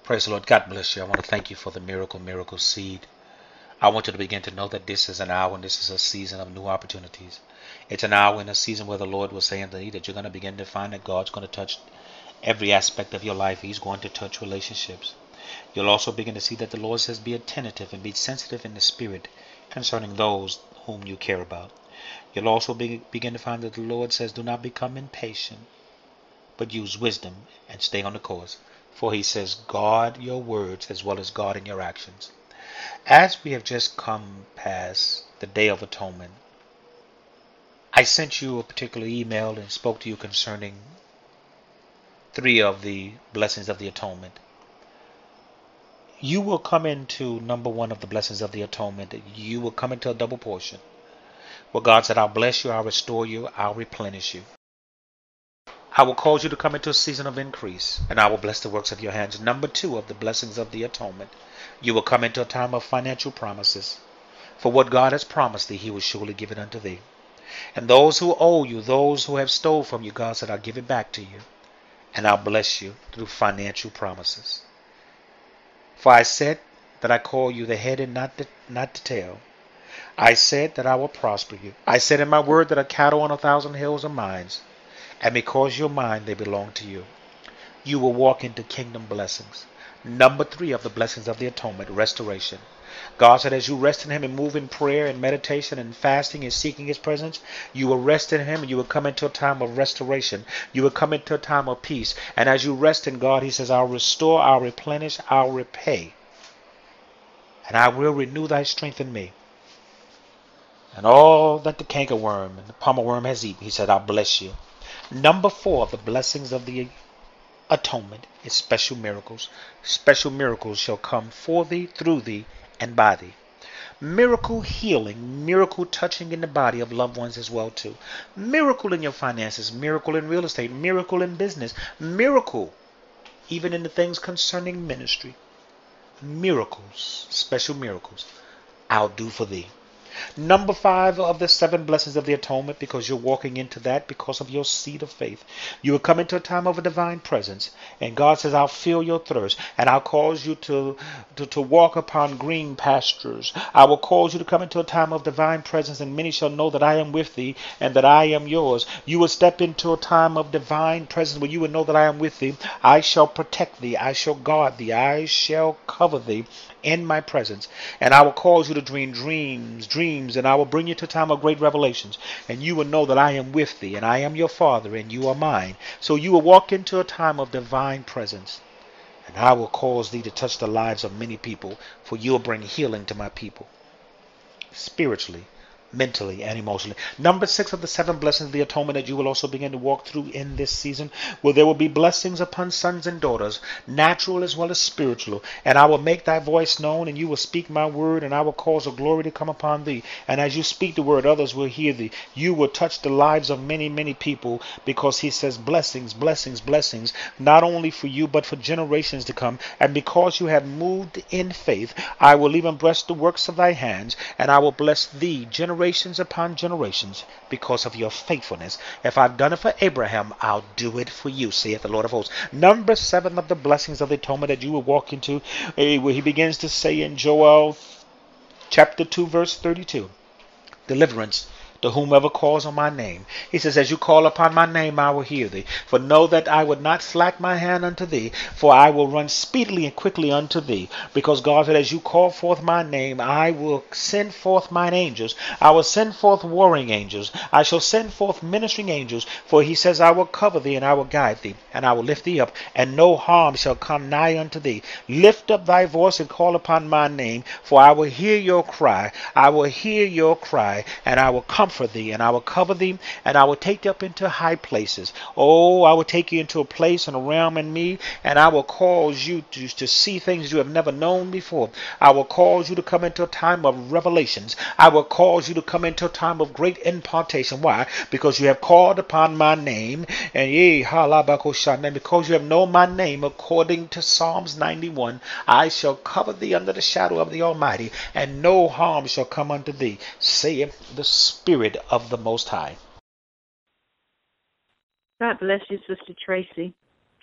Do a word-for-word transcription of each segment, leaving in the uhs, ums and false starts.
Praise the Lord. God bless you. I want to thank you for the miracle, miracle seed. I want you to begin to know that this is an hour and this is a season of new opportunities. It's an hour and a season where the Lord will say unto thee that you're going to begin to find that God's going to touch every aspect of your life. He's going to touch relationships. You'll also begin to see that the Lord says be attentive and be sensitive in the spirit concerning those whom you care about. You'll also be, begin to find that the Lord says do not become impatient, but use wisdom and stay on the course. For he says guard your words as well as guarding your actions. As we have just come past the Day of Atonement, I sent you a particular email and spoke to you concerning three of the blessings of the atonement. You will come into number one of the blessings of the atonement. You will come into a double portion. Where God said, I'll bless you, I'll restore you, I'll replenish you. I will cause you to come into a season of increase, and I will bless the works of your hands. Number two of the blessings of the atonement. You will come into a time of financial promises. For what God has promised thee, he will surely give it unto thee. And those who owe you, those who have stole from you, God said, I'll give it back to you. And I'll bless you through financial promises. For I said that I call you the head and not the, not the tail. I said that I will prosper you. I said in my word that a cattle on a thousand hills are mine. And because you're mine, they belong to you. You will walk into kingdom blessings. Number three of the blessings of the atonement, restoration. God said as you rest in him and move in prayer and meditation and fasting and seeking his presence, you will rest in him and you will come into a time of restoration. You will come into a time of peace. And as you rest in God, he says, I'll restore, I'll replenish, I'll repay. And I will renew thy strength in me. And all that the cankerworm and the palmerworm has eaten, he said, I'll bless you. Number four of the blessings of the atonement is special miracles. Special miracles shall come for thee, through thee, and by thee. Miracle healing, miracle touching in the body of loved ones as well too. Miracle in your finances, miracle in real estate, miracle in business, miracle even in the things concerning ministry. Miracles, special miracles, I'll do for thee. Number five of the seven blessings of the atonement, because you're walking into that because of your seed of faith. You will come into a time of a divine presence. And God says, I'll fill your thirst and I'll cause you to, to, to walk upon green pastures. I will cause you to come into a time of divine presence, and many shall know that I am with thee and that I am yours. You will step into a time of divine presence where you will know that I am with thee. I shall protect thee. I shall guard thee. I shall cover thee in my presence, and I will cause you to dream dreams, dreams, and I will bring you to a time of great revelations, and you will know that I am with thee, and I am your Father, and you are mine. So you will walk into a time of divine presence, and I will cause thee to touch the lives of many people, for you will bring healing to my people, spiritually, mentally, and emotionally. Number six of the seven blessings of the atonement that you will also begin to walk through in this season, where there will be blessings upon sons and daughters, natural as well as spiritual. And I will make thy voice known, and you will speak my word, and I will cause a glory to come upon thee. And as you speak the word, others will hear thee. You will touch the lives of many, many people, because he says blessings, blessings, blessings, not only for you, but for generations to come. And because you have moved in faith, I will even bless the works of thy hands, and I will bless thee generations Generations upon generations, because of your faithfulness. If I've done it for Abraham, I'll do it for you, saith the Lord of hosts. Number seven of the blessings of the atonement that you will walk into, eh, where he begins to say in Joel chapter two, verse thirty-two, deliverance to whomever calls on my name. He says, as you call upon my name, I will hear thee. For know that I would not slack my hand unto thee, for I will run speedily and quickly unto thee. Because God said, as you call forth my name, I will send forth mine angels. I will send forth warring angels. I shall send forth ministering angels. For he says, I will cover thee and I will guide thee, and I will lift thee up, and no harm shall come nigh unto thee. Lift up thy voice and call upon my name, for I will hear your cry. I will hear your cry, and I will come for thee, and I will cover thee, and I will take thee up into high places. Oh, I will take you into a place and a realm in me, and I will cause you to, to see things you have never known before. I will cause you to come into a time of revelations. I will cause you to come into a time of great impartation. Why? Because you have called upon my name, and ye, halabakoshan, because you have known my name, according to Psalms ninety-one, I shall cover thee under the shadow of the Almighty, and no harm shall come unto thee, saith the Spirit of the Most High. God bless you, Sister Tracy.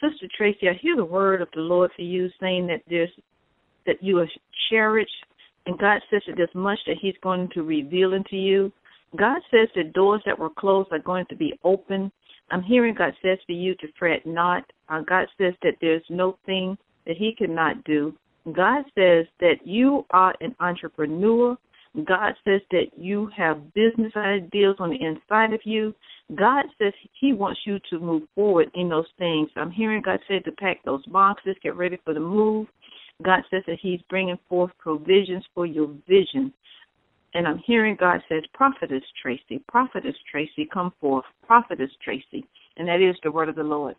Sister Tracy, I hear the word of the Lord for you saying that there's that you are cherished, and God says that there's much that he's going to reveal into you. God says that doors that were closed are going to be open. I'm hearing God says for you to fret not. Uh, God says that there's no thing that he cannot do. God says that you are an entrepreneur. God says that you have business ideas on the inside of you. God says he wants you to move forward in those things. I'm hearing God say to pack those boxes, get ready for the move. God says that he's bringing forth provisions for your vision. And I'm hearing God says, Prophetess Tracy, Prophetess Tracy, come forth, Prophetess Tracy. And that is the word of the Lord.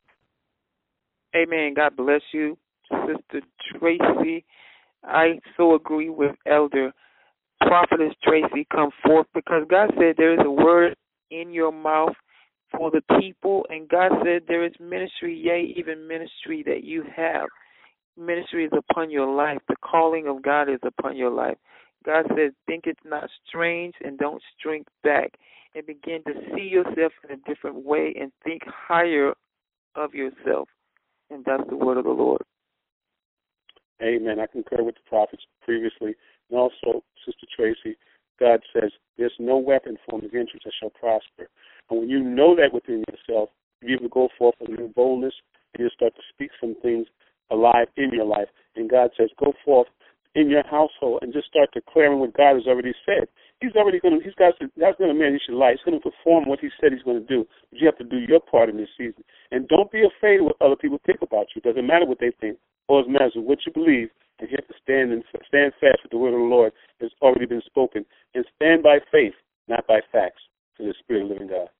Amen. God bless you, Sister Tracy. I so agree with Elder Prophetess Tracy, come forth, because God said there is a word in your mouth for the people, and God said there is ministry, yea, even ministry that you have. Ministry is upon your life. The calling of God is upon your life. God says, think it's not strange, and don't shrink back, and begin to see yourself in a different way and think higher of yourself. And that's the word of the Lord. Amen. I concur with the prophets previously. And also, Sister Tracy, God says, there's no weapon formed against you that shall prosper. And when you know that within yourself, you will go forth with new boldness, and you'll start to speak some things alive in your life. And God says, go forth in your household and just start declaring what God has already said. He's already going to, he's got to, God's going to manage your life. He's going to perform what he said he's going to do. But you have to do your part in this season. And don't be afraid of what other people think about you. It doesn't matter what they think. All it matters is what you believe, and you have to stand and stand fast with the word of the Lord that's already been spoken, and stand by faith, not by facts, to the Spirit of the living God.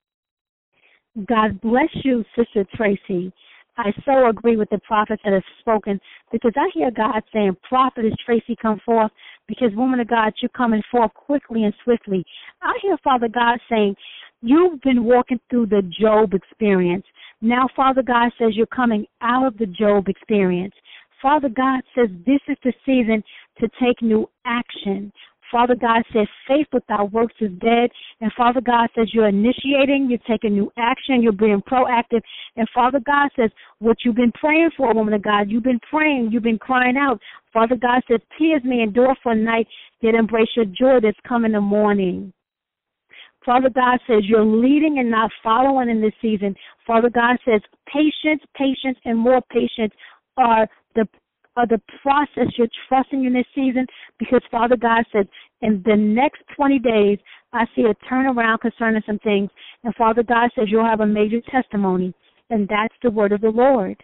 God bless you, Sister Tracy. I so agree with the prophets that have spoken, because I hear God saying, Prophetess Tracy, come forth, because, woman of God, you're coming forth quickly and swiftly. I hear Father God saying, you've been walking through the Job experience. Now, Father God says you're coming out of the Job experience. Father God says this is the season to take new action. Father God says faith without works is dead. And Father God says you're initiating, you're taking new action, you're being proactive. And Father God says what you've been praying for, woman of God, you've been praying, you've been crying out. Father God says tears may endure for a night, yet embrace your joy that's come in the morning. Father God says you're leading and not following in this season. Father God says patience, patience, and more patience are the are the process you're trusting in this season, because Father God says in the next twenty days, I see a turnaround concerning some things. And Father God says you'll have a major testimony, and that's the word of the Lord.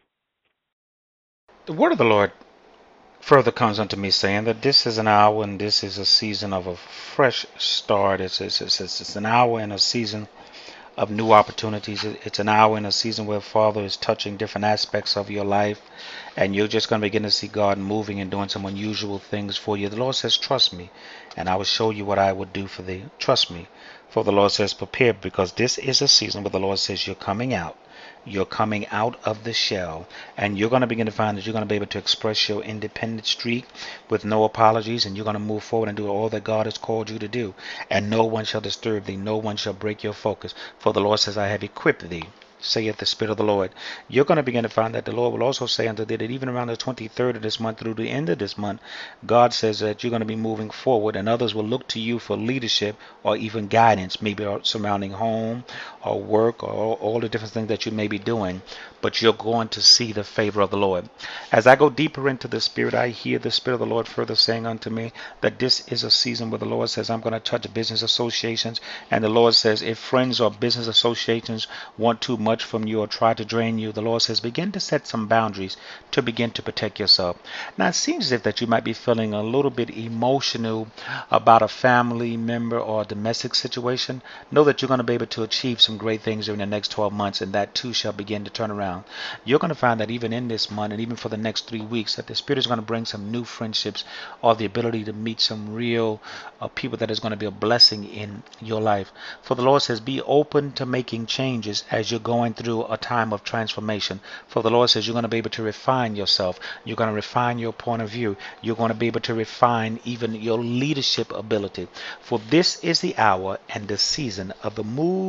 The word of the Lord further comes unto me saying that this is an hour and this is a season of a fresh start. It's, it's, it's, it's an hour and a season of new opportunities. It's an hour and a season where Father is touching different aspects of your life, and you're just going to begin to see God moving and doing some unusual things for you. The Lord says, trust me, and I will show you what I would do for thee. Trust me. For the Lord says, prepare, because this is a season where the Lord says you're coming out. You're coming out of the shell, and you're going to begin to find that you're going to be able to express your independent streak with no apologies, and you're going to move forward and do all that God has called you to do. And no one shall disturb thee, no one shall break your focus. For the Lord says, I have equipped thee, saith the Spirit of the Lord. You're going to begin to find that the Lord will also say unto thee that even around the twenty-third of this month through the end of this month, God says that you're going to be moving forward, and others will look to you for leadership or even guidance, maybe surrounding home or work or all, all the different things that you may be doing. But you're going to see the favor of the Lord. As I go deeper into the Spirit, I hear the Spirit of the Lord further saying unto me that this is a season where the Lord says, I'm going to touch business associations. And the Lord says, if friends or business associations want too much from you or try to drain you, the Lord says, begin to set some boundaries to begin to protect yourself. Now, it seems as if that you might be feeling a little bit emotional about a family member or a domestic situation. Know that you're going to be able to achieve some great things during the next twelve months, and that too shall begin to turn around. You're going to find that even in this month and even for the next three weeks, that the Spirit is going to bring some new friendships or the ability to meet some real uh, people that is going to be a blessing in your life. For the Lord says, be open to making changes as you're going through a time of transformation. For the Lord says you're going to be able to refine yourself. You're going to refine your point of view. You're going to be able to refine even your leadership ability. For this is the hour and the season of the moving of the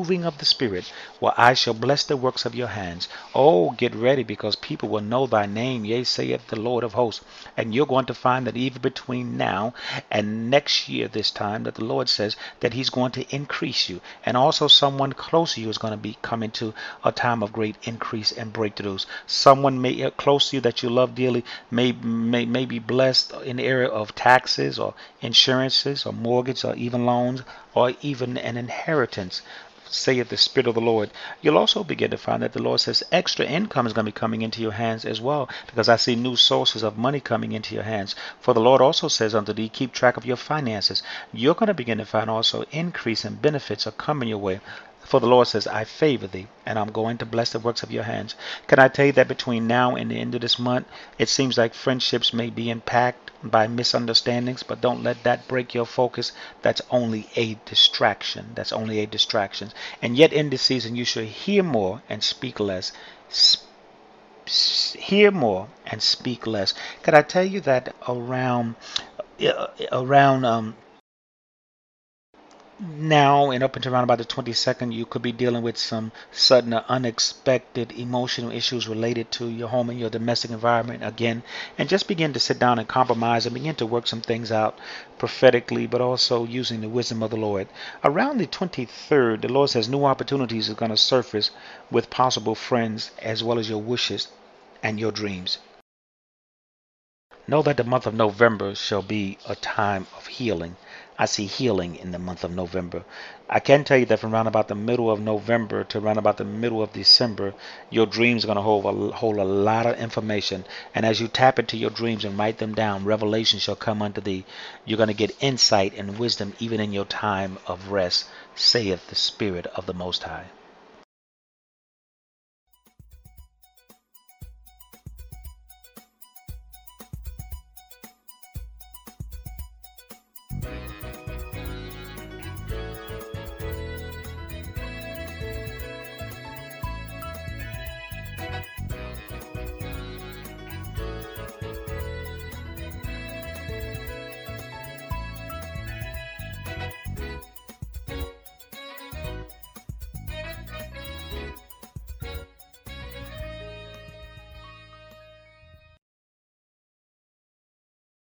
Spirit, well, I shall bless the works of your hands. Oh, get ready, because people will know thy name, yea, saith the Lord of hosts. And you're going to find that even between now and next year, this time, that the Lord says that he's going to increase you. And also someone close to you is going to be coming to a time of great increase and breakthroughs. Someone may uh, close to you that you love dearly may, may, may be blessed in the area of taxes or insurances or mortgage or even loans or even an inheritance, saith the Spirit of the Lord. You'll also begin to find that the Lord says extra income is going to be coming into your hands as well, because I see new sources of money coming into your hands. For the Lord also says unto thee, keep track of your finances. You're going to begin to find also increase and benefits are coming your way. For the Lord says, I favor thee, and I'm going to bless the works of your hands. Can I tell you that between now and the end of this month, it seems like friendships may be impacted by misunderstandings, but don't let that break your focus. That's only a distraction. That's only a distraction. And yet in this season, you should hear more and speak less. S- s- hear more and speak less. Can I tell you that around, uh, around, um, now and up until around about the twenty-second, you could be dealing with some sudden or unexpected emotional issues related to your home and your domestic environment again. And just begin to sit down and compromise and begin to work some things out prophetically, but also using the wisdom of the Lord. Around the twenty-third, the Lord says new opportunities are going to surface with possible friends as well as your wishes and your dreams. Know that the month of November shall be a time of healing. I see healing in the month of November. I can tell you that from around about the middle of November to around about the middle of December, your dreams are going to hold a, hold a lot of information. And as you tap into your dreams and write them down, revelation shall come unto thee. You're going to get insight and wisdom even in your time of rest, saith the Spirit of the Most High.